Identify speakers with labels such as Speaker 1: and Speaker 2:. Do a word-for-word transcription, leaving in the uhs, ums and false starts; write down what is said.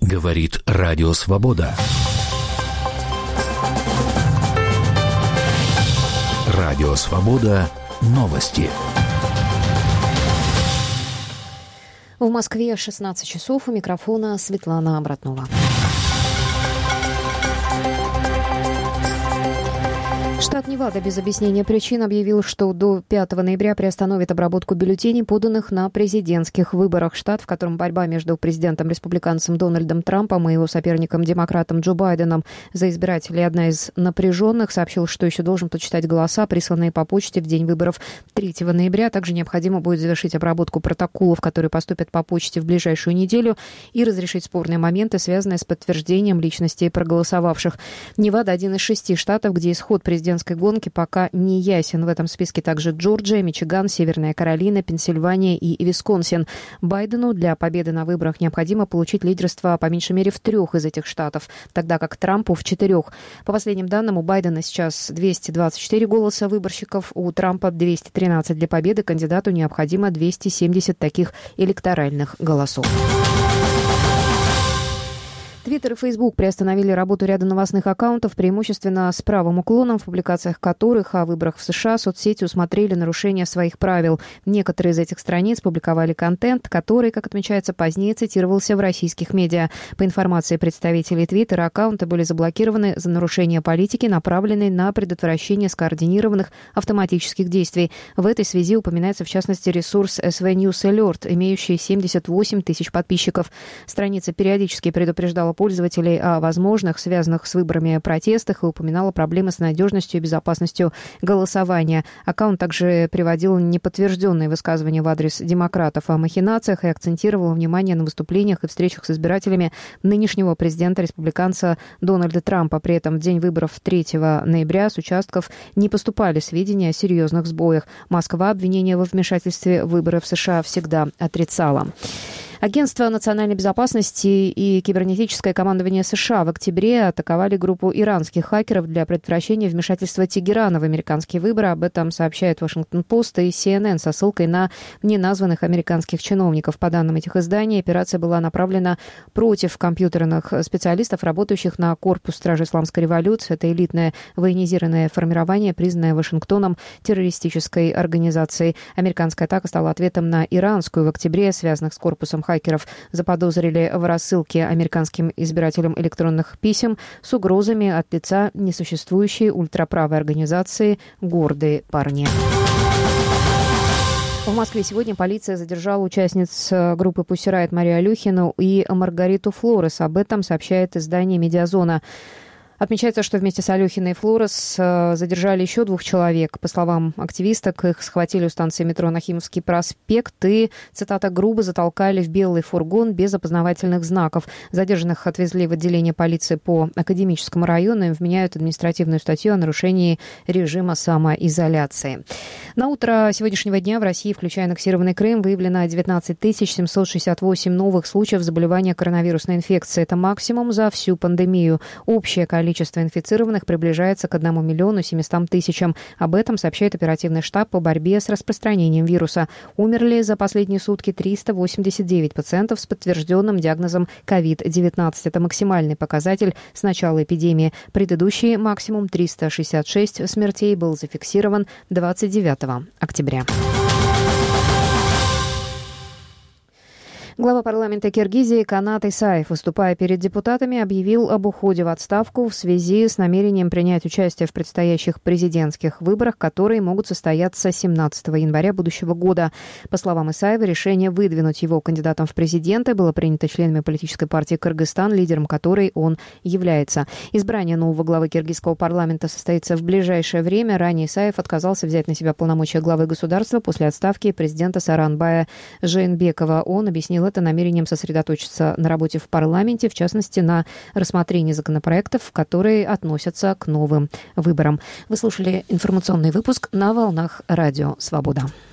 Speaker 1: Говорит Радио Свобода. Радио Свобода. Новости.
Speaker 2: В Москве шестнадцать часов. У микрофона Светлана Братнова. Штат Невада без объяснения причин объявил, что до пятого ноября приостановит обработку бюллетеней, поданных на президентских выборах. Штат, в котором борьба между президентом-республиканцем Дональдом Трампом и его соперником-демократом Джо Байденом за избирателей одна из напряженных, сообщил, что еще должен подсчитать голоса, присланные по почте в день выборов третьего ноября. Также необходимо будет завершить обработку протоколов, которые поступят по почте в ближайшую неделю, и разрешить спорные моменты, связанные с подтверждением личности проголосовавших. Невада – один из шести штатов, где исход президентской гонки пока не ясен. В этом списке также Джорджия, Мичиган, Северная Каролина, Пенсильвания и Висконсин. Байдену для победы на выборах необходимо получить лидерство по меньшей мере в трех из этих штатов, тогда как Трампу в четырех. По последним данным, у Байдена сейчас двести двадцать четыре голоса выборщиков, у Трампа двести тринадцать. Для победы кандидату необходимо двести семьдесят таких электоральных голосов. Твиттер и Фейсбук приостановили работу ряда новостных аккаунтов, преимущественно с правым уклоном, в публикациях которых о выборах в США соцсети усмотрели нарушение своих правил. Некоторые из этих страниц публиковали контент, который, как отмечается позднее, цитировался в российских медиа. По информации представителей Твиттера, аккаунты были заблокированы за нарушение политики, направленной на предотвращение скоординированных автоматических действий. В этой связи упоминается, в частности, ресурс эс ви News Alert, имеющий семьдесят восемь тысяч подписчиков. Страница периодически предупреждала пользователей о возможных, связанных с выборами, протестах и упоминала проблемы с надежностью и безопасностью голосования. Аккаунт также приводил неподтвержденные высказывания в адрес демократов о махинациях и акцентировал внимание на выступлениях и встречах с избирателями нынешнего президента-республиканца Дональда Трампа. При этом в день выборов третьего ноября с участков не поступали сведения о серьезных сбоях. Москва обвинения во вмешательстве в выборы в США всегда отрицала. Агентство национальной безопасности и кибернетическое командование США в октябре атаковали группу иранских хакеров для предотвращения вмешательства Тегерана в американские выборы. Об этом сообщает Вашингтон-Пост и си эн эн со ссылкой на неназванных американских чиновников. По данным этих изданий, операция была направлена против компьютерных специалистов, работающих на корпус Стражи Исламской революции. Это элитное военизированное формирование, признанное Вашингтоном террористической организацией. Американская атака стала ответом на иранскую. В октябре, связанных с корпусом хакеров, заподозрили в рассылке американским избирателям электронных писем с угрозами от лица несуществующей ультраправой организации «Гордые парни». В Москве сегодня полиция задержала участниц группы Pussy Riot Марию Алюхину и Маргариту Флорес. Об этом сообщает издание «Медиазона». Отмечается, что вместе с Алюхиной и Флорес задержали еще двух человек. По словам активисток, их схватили у станции метро Нахимовский проспект и, цитата, грубо затолкали в белый фургон без опознавательных знаков. Задержанных отвезли в отделение полиции по Академическому району. Им вменяют административную статью о нарушении режима самоизоляции. На утро сегодняшнего дня в России, включая аннексированный Крым, выявлено девятнадцать тысяч семьсот шестьдесят восемь новых случаев заболевания коронавирусной инфекцией. Это максимум за всю пандемию. Общее количество Количество инфицированных приближается к одному миллиону семистам тысячам. Об этом сообщает оперативный штаб по борьбе с распространением вируса. Умерли за последние сутки триста восемьдесят девять пациентов с подтвержденным диагнозом ковид девятнадцать. Это максимальный показатель с начала эпидемии. Предыдущий максимум триста шестьдесят шесть смертей был зафиксирован двадцать девятого октября. Глава парламента Киргизии Канат Исаев, выступая перед депутатами, объявил об уходе в отставку в связи с намерением принять участие в предстоящих президентских выборах, которые могут состояться семнадцатого января будущего года. По словам Исаева, решение выдвинуть его кандидатом в президенты было принято членами политической партии «Кыргызстан», лидером которой он является. Избрание нового главы киргизского парламента состоится в ближайшее время. Ранее Исаев отказался взять на себя полномочия главы государства после отставки президента Сооронбая Жээнбекова. Он объяснил это намерением сосредоточиться на работе в парламенте, в частности, на рассмотрении законопроектов, которые относятся к новым выборам. Вы слушали информационный выпуск на волнах Радио Свобода.